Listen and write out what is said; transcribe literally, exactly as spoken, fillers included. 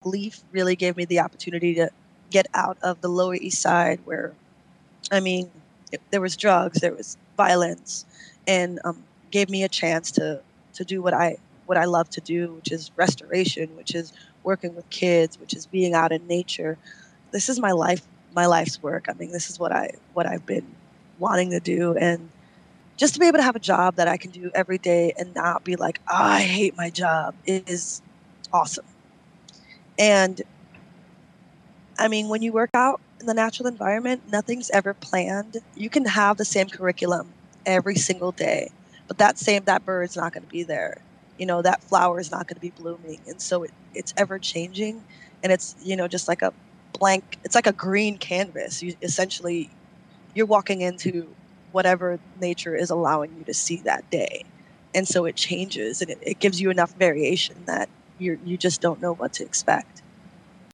Leaf really gave me the opportunity to get out of the Lower East Side where, I mean, it, there was drugs, there was violence, and um, gave me a chance to to do what I what I love to do, which is restoration, which is working with kids, which is being out in nature. This is my life, my life's work. I mean, this is what I what I've been wanting to do, and just to be able to have a job that I can do every day and not be like, oh, I hate my job is awesome. And I mean, when you work out in the natural environment, nothing's ever planned. You can have the same curriculum every single day, but that same that bird's not going to be there. You know, that flower is not going to be blooming, and so it, it's ever changing, and it's you know just like a blank. It's like a green canvas. You essentially you're walking into whatever nature is allowing you to see that day, and so it changes, and it, it gives you enough variation that you you just don't know what to expect.